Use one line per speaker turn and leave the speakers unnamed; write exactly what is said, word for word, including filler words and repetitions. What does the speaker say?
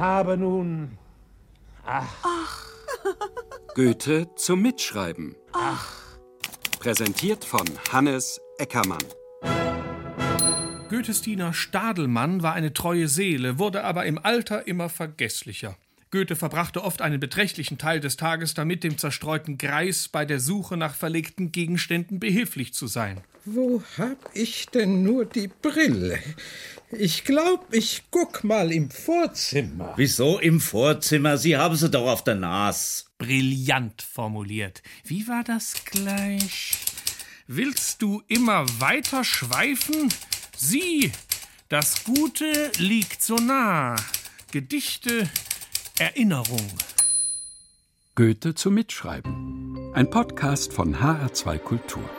Aber nun... Ach.
Ach.
Goethe zum Mitschreiben.
Ach.
Präsentiert von Hannes Eckermann.
Goethes Diener Stadelmann war eine treue Seele, wurde aber im Alter immer vergesslicher. Goethe verbrachte oft einen beträchtlichen Teil des Tages damit, dem zerstreuten Greis bei der Suche nach verlegten Gegenständen behilflich zu sein.
Wo hab ich denn nur die Brille? Ich glaub, ich guck mal im Vorzimmer.
Wieso im Vorzimmer? Sie haben sie doch auf der Nas.
Brillant formuliert. Wie war das gleich? Willst du immer weiter schweifen? Sieh, das Gute liegt so nah. Gedichte, Erinnerung.
Goethe zum Mitschreiben. Ein Podcast von H R zwei Kultur.